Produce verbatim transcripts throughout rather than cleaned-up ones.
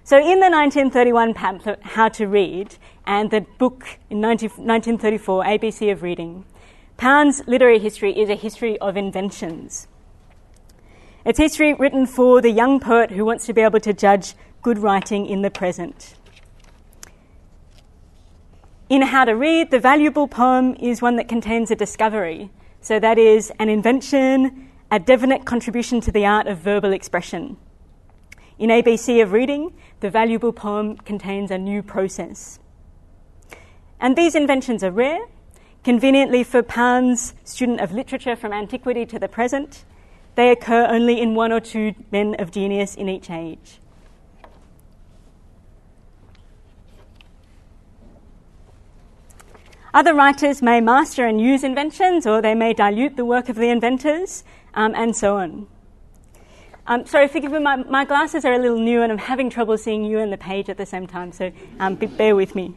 So in the nineteen thirty-one pamphlet, How to Read, and the book in nineteen thirty-four, A B C of Reading, Pound's literary history is a history of inventions. It's history written for the young poet who wants to be able to judge good writing in the present. In How to Read, the valuable poem is one that contains a discovery. So that is an invention, a definite contribution to the art of verbal expression. In A B C of Reading, the valuable poem contains a new process. And these inventions are rare. Conveniently for Pound's student of literature from antiquity to the present, they occur only in one or two men of genius in each age. Other writers may master and use inventions, or they may dilute the work of the inventors, um, and so on. Um, sorry, forgive me, my, my glasses are a little new and I'm having trouble seeing you and the page at the same time, so um, bear with me.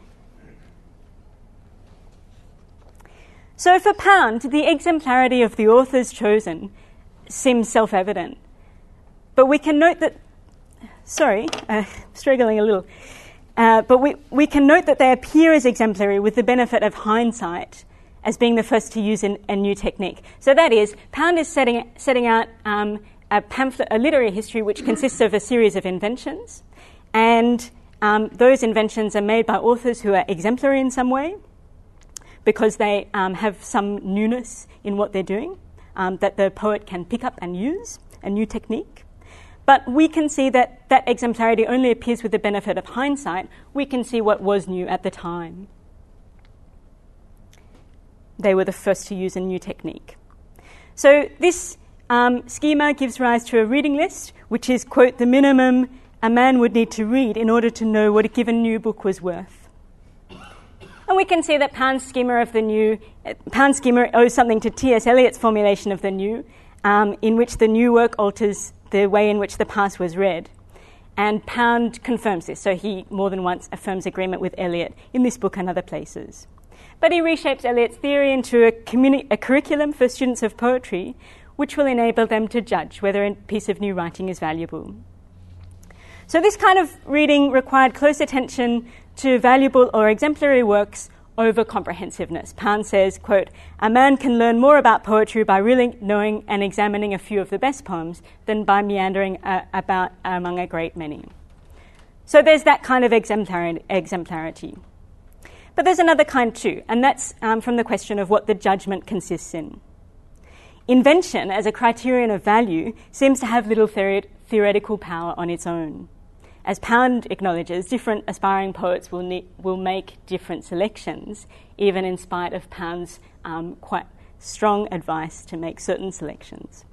So for Pound, the exemplarity of the authors chosen seems self-evident. But we can note that, sorry, uh, struggling a little, uh, but we, we can note that they appear as exemplary with the benefit of hindsight as being the first to use an, a new technique. So that is, Pound is setting, setting out um, a pamphlet, a literary history which consists of a series of inventions, and um, those inventions are made by authors who are exemplary in some way because they um, have some newness in what they're doing um, that the poet can pick up and use, a new technique. But we can see that that exemplarity only appears with the benefit of hindsight. We can see what was new at the time. They were the first to use a new technique. So this um, schema gives rise to a reading list, which is, quote, the minimum a man would need to read in order to know what a given new book was worth. And we can see that Pound's schema of the new, uh, Pound's schema owes something to T S Eliot's formulation of the new, um, in which the new work alters the way in which the past was read. And Pound confirms this, so he more than once affirms agreement with Eliot in this book and other places. But he reshapes Eliot's theory into a, communi- a curriculum for students of poetry, which will enable them to judge whether a piece of new writing is valuable. So this kind of reading required close attention to valuable or exemplary works over comprehensiveness. Pound says, quote, a man can learn more about poetry by really knowing and examining a few of the best poems than by meandering uh, about among a great many. So there's that kind of exemplar- exemplarity. But there's another kind too, and that's um, from the question of what the judgment consists in. Invention, as a criterion of value, seems to have little theoret- theoretical power on its own. As Pound acknowledges, different aspiring poets will ne- will make different selections, even in spite of Pound's um, quite strong advice to make certain selections.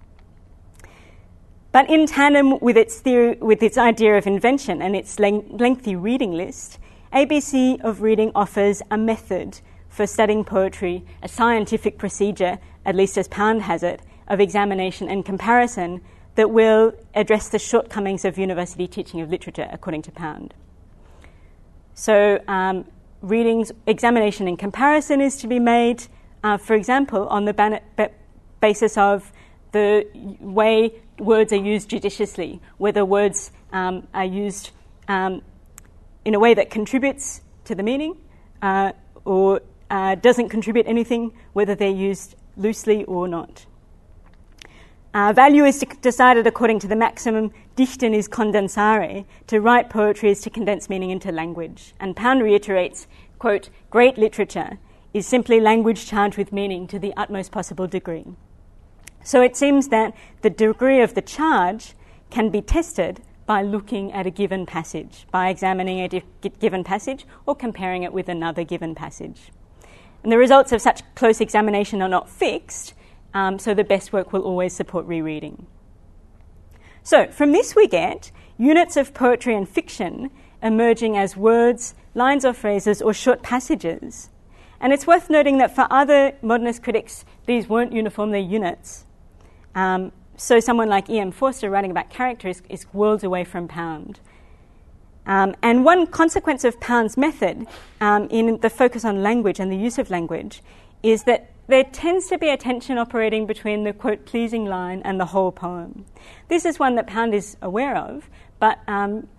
But in tandem with its theory, with its idea of invention and its len- lengthy reading list, A B C of Reading offers a method for studying poetry, a scientific procedure, at least as Pound has it, of examination and comparison that will address the shortcomings of university teaching of literature, according to Pound. So um, readings, examination and comparison is to be made, uh, for example, on the ban- ba- basis of the way words are used judiciously, whether words um, are used um, in a way that contributes to the meaning uh, or uh, doesn't contribute anything, whether they're used loosely or not. Uh, value is decided according to the maximum dichten is condensare. To write poetry is to condense meaning into language. And Pound reiterates, quote, great literature is simply language charged with meaning to the utmost possible degree. So it seems that the degree of the charge can be tested by looking at a given passage, by examining a di- given passage or comparing it with another given passage. And the results of such close examination are not fixed, Um, so the best work will always support rereading. So from this we get units of poetry and fiction emerging as words, lines or phrases, or short passages. And it's worth noting that for other modernist critics, these weren't uniformly units. Um, so someone like E M Forster writing about character is, is worlds away from Pound. Um, and one consequence of Pound's method um, in the focus on language and the use of language is that there tends to be a tension operating between the, quote, pleasing line and the whole poem. This is one that Pound is aware of, but um,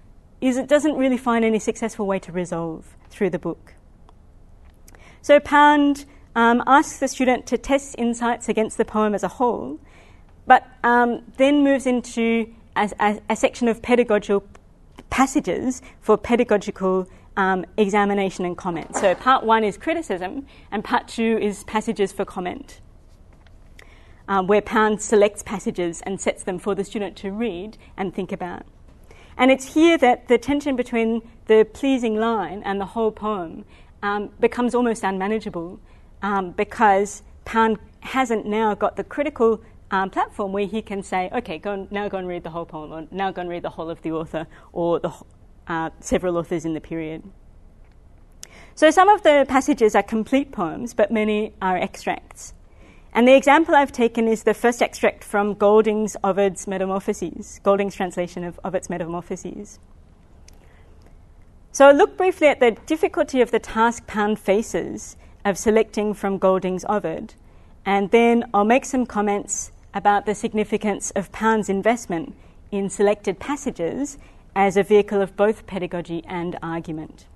is it doesn't really find any successful way to resolve through the book. So Pound um, asks the student to test insights against the poem as a whole, but um, then moves into a, a, a section of pedagogical passages for pedagogical um, examination and comment. So part one is criticism, and part two is passages for comment, um, where Pound selects passages and sets them for the student to read and think about. And it's here that the tension between the pleasing line and the whole poem um, becomes almost unmanageable, um, because Pound hasn't now got the critical um, platform where he can say, okay, go and, now go and read the whole poem, or now go and read the whole of the author, or the uh, several authors in the period. So some of the passages are complete poems, but many are extracts. And the example I've taken is the first extract from Golding's Ovid's Metamorphoses, Golding's translation of Ovid's Metamorphoses. So I'll look briefly at the difficulty of the task Pound faces of selecting from Golding's Ovid, and then I'll make some comments about the significance of Pound's investment in selected passages as a vehicle of both pedagogy and argument.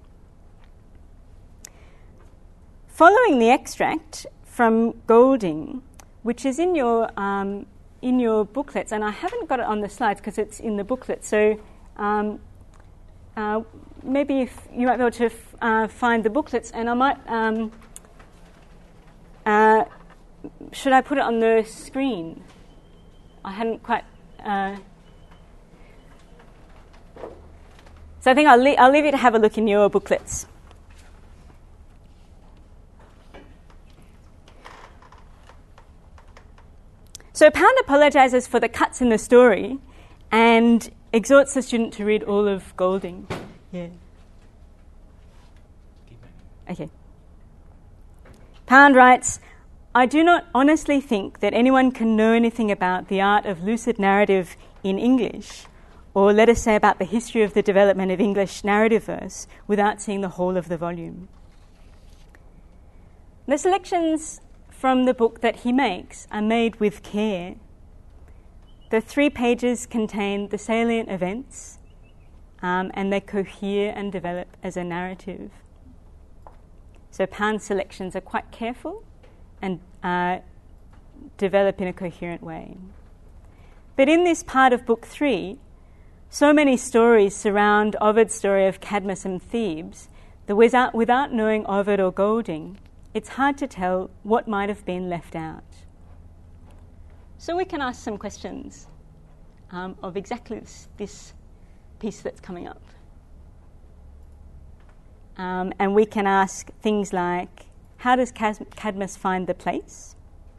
Following the extract from Golding, which is in your um, in your booklets, and I haven't got it on the slides because it's in the booklet. So um, uh, maybe if you might be able to f- uh, find the booklets, and I might um, uh, should I put it on the screen? I hadn't quite. Uh, so I think I'll, le- I'll leave you to have a look in your booklets. So Pound apologises for the cuts in the story and exhorts the student to read all of Golding. Yeah. Okay. Pound writes, I do not honestly think that anyone can know anything about the art of lucid narrative in English, or let us say about the history of the development of English narrative verse, without seeing the whole of the volume. The selections from the book that he makes are made with care. The three pages contain the salient events, um, and they cohere and develop as a narrative. So Pound's selections are quite careful and uh, develop in a coherent way. But in this part of book three, so many stories surround Ovid's story of Cadmus and Thebes that without, without knowing Ovid or Golding, it's hard to tell what might have been left out. So we can ask some questions um, of exactly this, this piece that's coming up. Um, and we can ask things like, how does Cadmus find the place?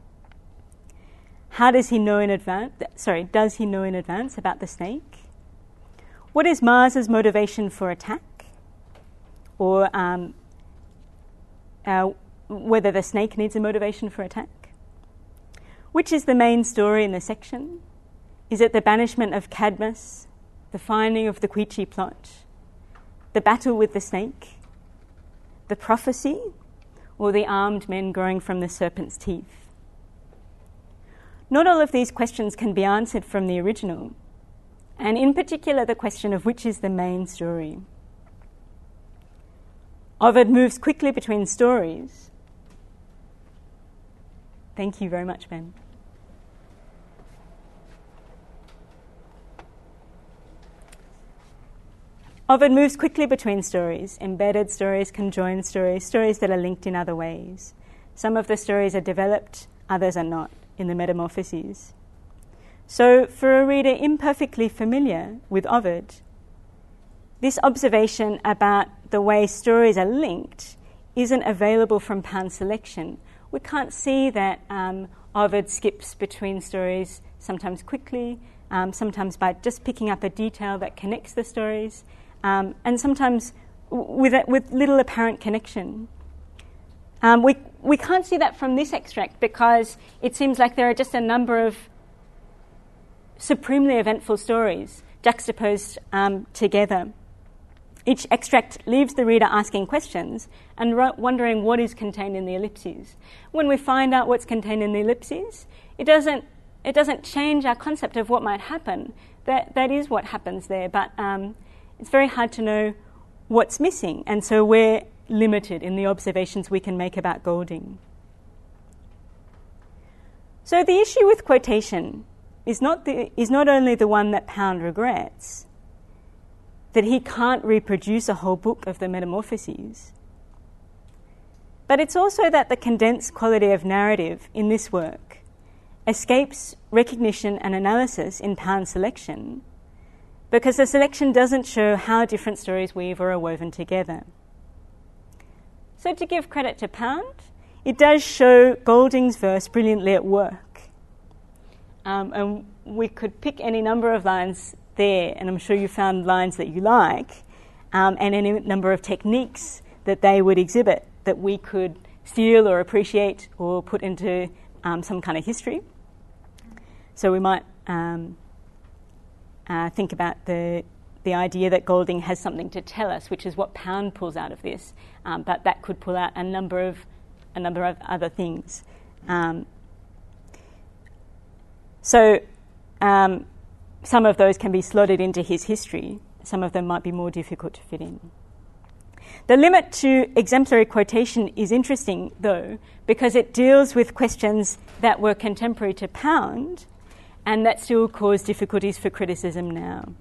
How does he know in advance, sorry, does he know in advance about the snake? What is Mars's motivation for attack? Or um, uh, whether the snake needs a motivation for attack? Which is the main story in the section? Is it the banishment of Cadmus, the finding of the Queechy plot, the battle with the snake, the prophecy, or the armed men growing from the serpent's teeth? Not all of these questions can be answered from the original, and in particular the question of which is the main story. Ovid moves quickly between stories. Thank you very much, Ben. Ovid moves quickly between stories, embedded stories, conjoined stories, stories that are linked in other ways. Some of the stories are developed, others are not, in the Metamorphoses. So for a reader imperfectly familiar with Ovid, this observation about the way stories are linked isn't available from Pound's selection. We can't see that um, Ovid skips between stories, sometimes quickly, um, sometimes by just picking up a detail that connects the stories, um, and sometimes w- with, a, with little apparent connection. Um, we, we can't see that from this extract because it seems like there are just a number of supremely eventful stories juxtaposed um, together. Each extract leaves the reader asking questions and ro- wondering what is contained in the ellipses. When we find out what's contained in the ellipses, it doesn't it doesn't change our concept of what might happen. That that is what happens there, but um, it's very hard to know what's missing, and so we're limited in the observations we can make about Golding. So the issue with quotation is not, the, is not only the one that Pound regrets, that he can't reproduce a whole book of the Metamorphoses, but it's also that the condensed quality of narrative in this work escapes recognition and analysis in Pound's selection, because the selection doesn't show how different stories weave or are woven together. So to give credit to Pound, it does show Golding's verse brilliantly at work. Um, and we could pick any number of lines there, and I'm sure you found lines that you like, um, and any number of techniques that they would exhibit that we could steal or appreciate or put into um, some kind of history. So we might um, uh, think about the the idea that Golding has something to tell us, which is what Pound pulls out of this, um, but that could pull out a number of a number of other things. Um, so um, some of those can be slotted into his history. Some of them might be more difficult to fit in. The limit to exemplary quotation is interesting, though, because it deals with questions that were contemporary to Pound and that still cause difficulties for criticism now.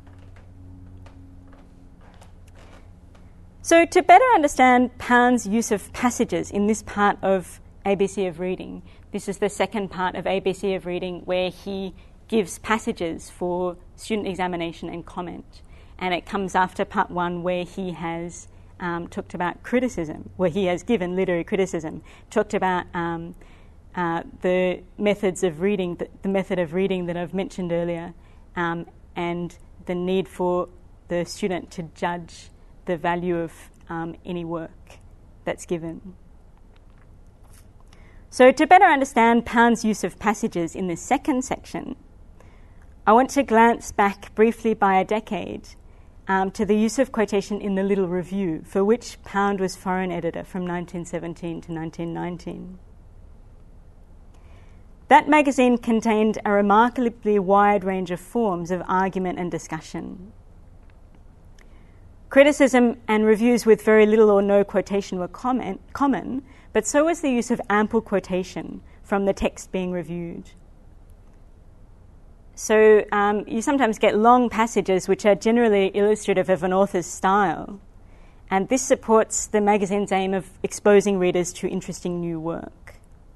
So to better understand Pound's use of passages in this part of A B C of Reading, this is the second part of A B C of Reading where he gives passages for student examination and comment. And it comes after part one where he has um, talked about criticism, where he has given literary criticism, talked about um, uh, the methods of reading, the, the method of reading that I've mentioned earlier, um, and the need for the student to judge the value of um, any work that's given. So to better understand Pound's use of passages in this second section, I want to glance back briefly by a decade um, to the use of quotation in the Little Review, for which Pound was foreign editor from nineteen seventeen to nineteen nineteen. That magazine contained a remarkably wide range of forms of argument and discussion. Criticism and reviews with very little or no quotation were comment, common, but so was the use of ample quotation from the text being reviewed. So um, you sometimes get long passages which are generally illustrative of an author's style, and this supports the magazine's aim of exposing readers to interesting new work.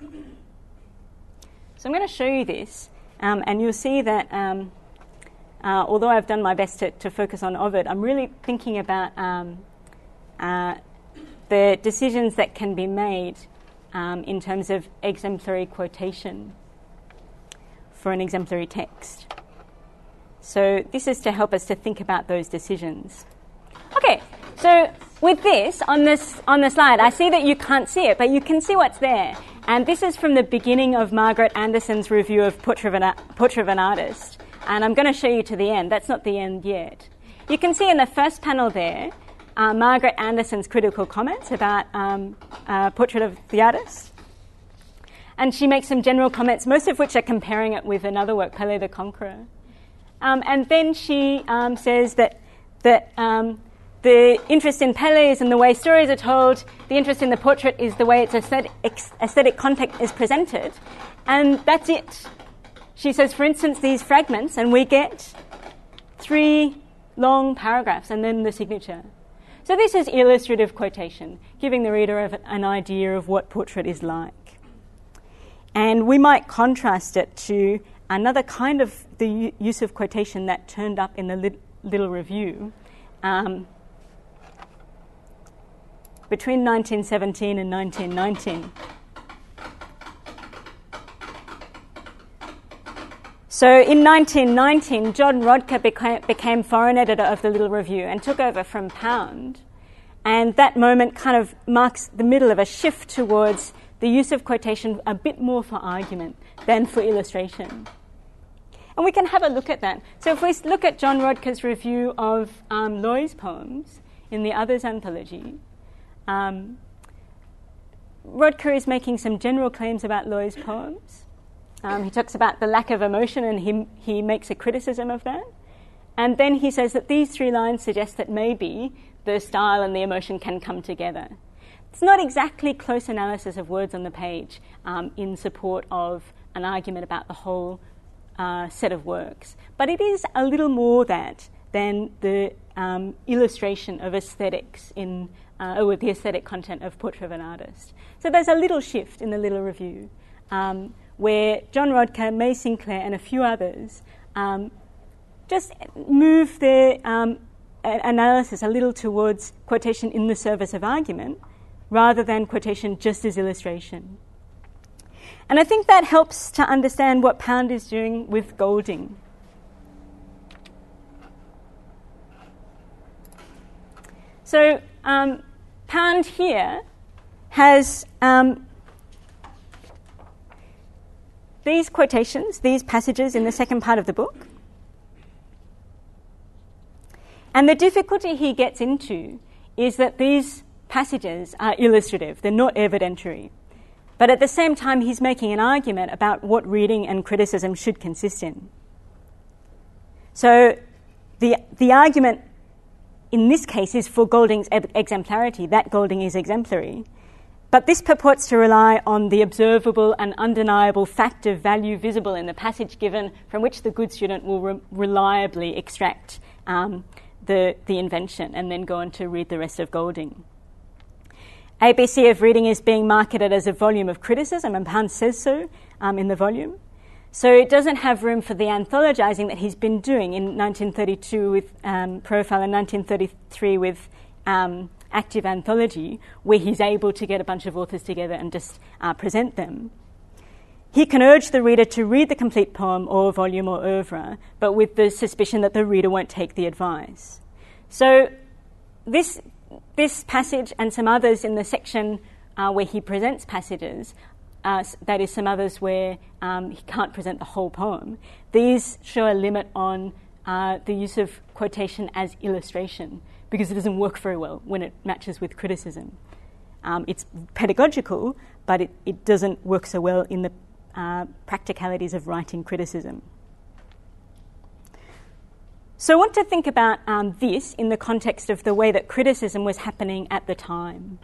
So I'm going to show you this, um, and you'll see that um, Uh, although I've done my best to, to focus on Ovid, I'm really thinking about um, uh, the decisions that can be made um, in terms of exemplary quotation for an exemplary text. So this is to help us to think about those decisions. Okay, so with this on this on the slide, I see that you can't see it, but you can see what's there. And this is from the beginning of Margaret Anderson's review of Portrait of an, Portrait of an Artist. And I'm going to show you to the end. That's not the end yet. You can see in the first panel there uh, Margaret Anderson's critical comments about um, uh, Portrait of the Artist. And she makes some general comments, most of which are comparing it with another work, Pele the Conqueror. Um, and then she um, says that, that um, the interest in Pele is in the way stories are told, the interest in the portrait is the way its aesthetic, aesthetic content is presented, and that's it. She says, for instance, these fragments, and we get three long paragraphs and then the signature. So this is illustrative quotation, giving the reader an idea of what portrait is like. And we might contrast it to another kind of the use of quotation that turned up in the Little Review um, between nineteen seventeen and nineteen nineteen. So in nineteen nineteen, John Rodker became, became foreign editor of the Little Review and took over from Pound. And that moment kind of marks the middle of a shift towards the use of quotation a bit more for argument than for illustration. And we can have a look at that. So if we look at John Rodker's review of um, Loy's poems in the Others anthology, um, Rodker is making some general claims about Loy's poems. Um, he talks about the lack of emotion, and he he makes a criticism of that. And then he says that these three lines suggest that maybe the style and the emotion can come together. It's not exactly close analysis of words on the page um, in support of an argument about the whole uh, set of works, but it is a little more that than the um, illustration of aesthetics in, uh, or the aesthetic content of Portrait of an Artist. So there's a little shift in the little review um, where John Rodker, May Sinclair, and a few others um, just move their um, a- analysis a little towards quotation in the service of argument rather than quotation just as illustration. And I think that helps to understand what Pound is doing with Golding. So um, Pound here has um, these quotations, these passages in the second part of the book. And the difficulty he gets into is that these passages are illustrative, they're not evidentiary. But at the same time, he's making an argument about what reading and criticism should consist in. So the the argument in this case is for Golding's e- exemplarity, that Golding is exemplary. But this purports to rely on the observable and undeniable fact of value visible in the passage given, from which the good student will re- reliably extract um, the, the invention and then go on to read the rest of Golding. A B C of reading is being marketed as a volume of criticism, and Pound says so um, in the volume. So it doesn't have room for the anthologizing that he's been doing in nineteen thirty-two with um, Profile and nineteen thirty-three with um, Active Anthology, where he's able to get a bunch of authors together and just uh, present them. He can urge the reader to read the complete poem or volume or oeuvre, but with the suspicion that the reader won't take the advice. So this this passage and some others in the section uh, where he presents passages, uh, that is some others where um, he can't present the whole poem, these show a limit on uh, the use of quotation as illustration because it doesn't work very well when it matches with criticism. Um, it's pedagogical, but it, it doesn't work so well in the uh, practicalities of writing criticism. So I want to think about um, this in the context of the way that criticism was happening at the time.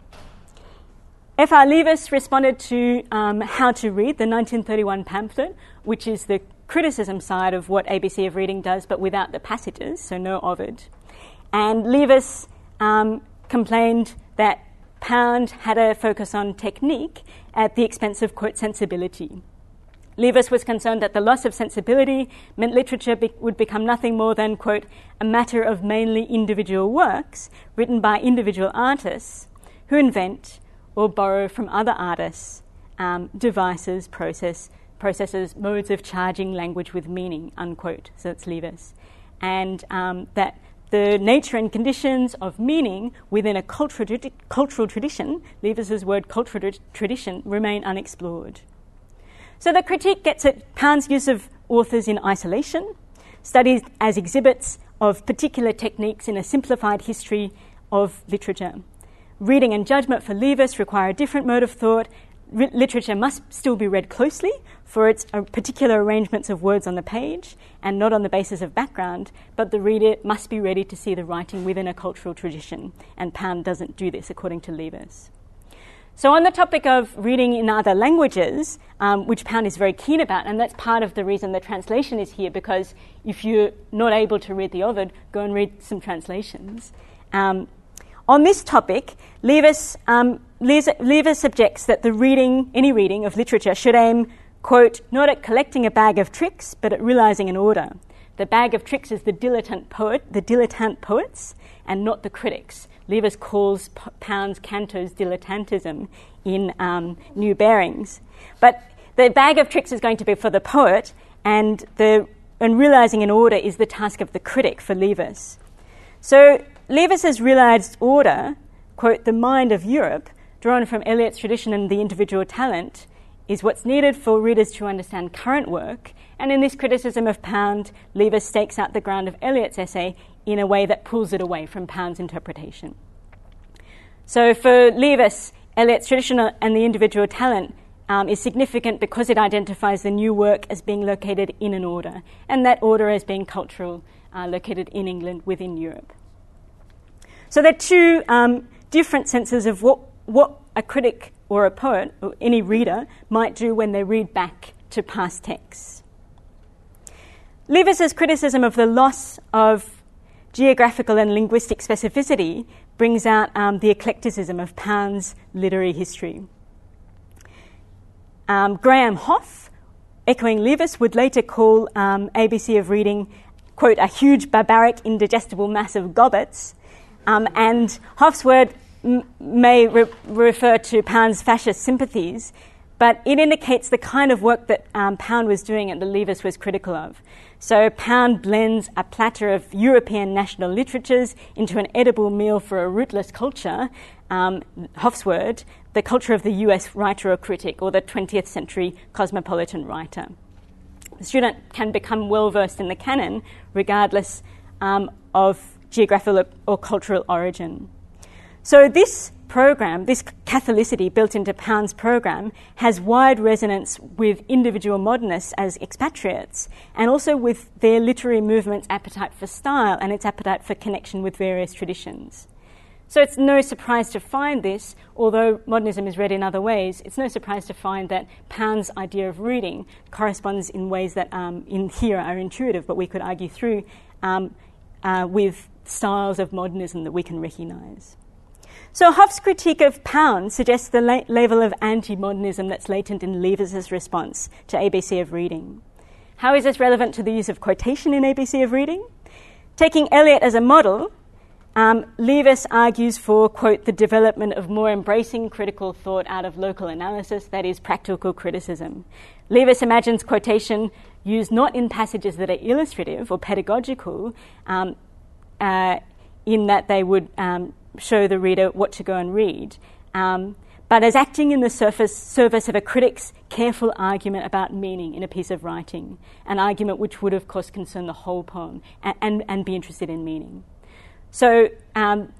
F R Leavis responded to um, How to Read, the nineteen thirty-one pamphlet, which is the criticism side of what A B C of reading does, but without the passages, so no Ovid. And Leavis um, complained that Pound had a focus on technique at the expense of, quote, sensibility. Leavis was concerned that the loss of sensibility meant literature be- would become nothing more than, quote, a matter of mainly individual works written by individual artists who invent or borrow from other artists um, devices, process, processes, modes of charging language with meaning, unquote. So it's Leavis. And um, that the nature and conditions of meaning within a cultural, tradi- cultural tradition, Leavis's word cultural tradition, remain unexplored. So the critique gets at Pound's use of authors in isolation, studies as exhibits of particular techniques in a simplified history of literature. Reading and judgment for Leavis require a different mode of thought. R- literature must still be read closely for its uh, particular arrangements of words on the page and not on the basis of background, but the reader must be ready to see the writing within a cultural tradition, and Pound doesn't do this, according to Leavis. So on the topic of reading in other languages, um, which Pound is very keen about, and that's part of the reason the translation is here, because if you're not able to read the Ovid, go and read some translations. Um, on this topic, Leavis, um, Leavis objects that the reading, any reading of literature should aim, quote, not at collecting a bag of tricks, but at realising an order. The bag of tricks is the dilettante poet, the dilettante poets, and not the critics. Leavis calls P- Pound's cantos dilettantism in um, New Bearings. But the bag of tricks is going to be for the poet, and the and realising an order is the task of the critic for Leavis. So Leavis's realised order, quote, the mind of Europe, drawn from Eliot's tradition and the individual talent, is what's needed for readers to understand current work. And in this criticism of Pound, Leavis stakes out the ground of Eliot's essay in a way that pulls it away from Pound's interpretation. So for Leavis, Eliot's tradition and the individual talent um, is significant because it identifies the new work as being located in an order, and that order as being cultural uh, located in England within Europe. So there are two um, different senses of what, what a critic or a poet or any reader might do when they read back to past texts. Leavis's criticism of the loss of geographical and linguistic specificity brings out um, the eclecticism of Pound's literary history. Um, Graham Hoff, echoing Leavis, would later call um, A B C of Reading, quote, a huge, barbaric, indigestible mass of gobbets. Um, and Hoff's word m- may re- refer to Pound's fascist sympathies, but it indicates the kind of work that um, Pound was doing and that Leavis was critical of. So Pound blends a platter of European national literatures into an edible meal for a rootless culture, um, Hoff's word, the culture of the U S writer or critic, or the twentieth century cosmopolitan writer. The student can become well-versed in the canon regardless um, of geographical or cultural origin. So this program, this Catholicity built into Pound's program, has wide resonance with individual modernists as expatriates and also with their literary movement's appetite for style and its appetite for connection with various traditions. So it's no surprise to find this, although modernism is read in other ways, it's no surprise to find that Pound's idea of reading corresponds in ways that um, in here are intuitive, but we could argue through um, uh, with styles of modernism that we can recognise. So Hoff's critique of Pound suggests the la- level of anti-modernism that's latent in Leavis's response to A B C of Reading. How is this relevant to the use of quotation in A B C of Reading? Taking Eliot as a model, um, Leavis argues for, quote, the development of more embracing critical thought out of local analysis, that is, practical criticism. Leavis imagines quotation used not in passages that are illustrative or pedagogical, um, uh, in that they would um, show the reader what to go and read, um, but as acting in the surface, service of a critic's careful argument about meaning in a piece of writing, an argument which would, of course, concern the whole poem and, and, and be interested in meaning. So um,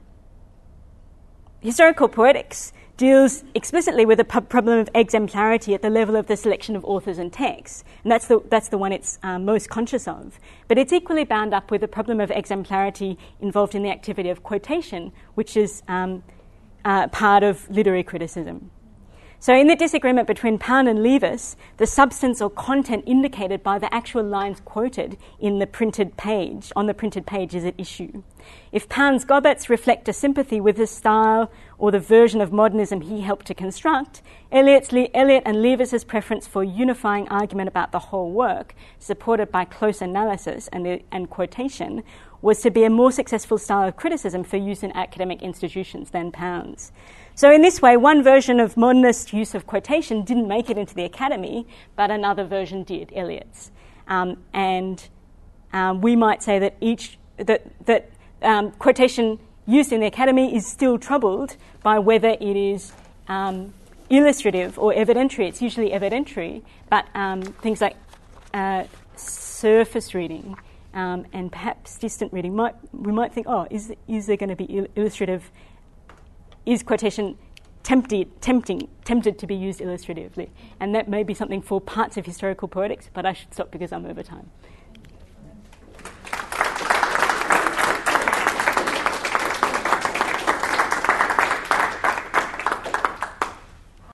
historical poetics deals explicitly with the p- problem of exemplarity at the level of the selection of authors and texts, and that's the that's the one it's um, most conscious of. But it's equally bound up with the problem of exemplarity involved in the activity of quotation, which is um, uh, part of literary criticism. So in the disagreement between Pound and Leavis, the substance or content indicated by the actual lines quoted in the printed page, on the printed page, is at issue. If Pound's gobbets reflect a sympathy with the style or the version of modernism he helped to construct, Eliot's Le- Eliot and Leavis's preference for unifying argument about the whole work, supported by close analysis and, and quotation, was to be a more successful style of criticism for use in academic institutions than Pound's. So in this way, one version of modernist use of quotation didn't make it into the academy, but another version did, Eliot's. Um, and um, we might say that each that that um, quotation used in the academy is still troubled by whether it is um, illustrative or evidentiary. It's usually evidentiary, but um, things like uh, surface reading um, and perhaps distant reading, might we might think, oh, is is there going to be il- illustrative? Is quotation tempted, tempting, tempted to be used illustratively? And that may be something for parts of historical poetics, but I should stop because I'm over time.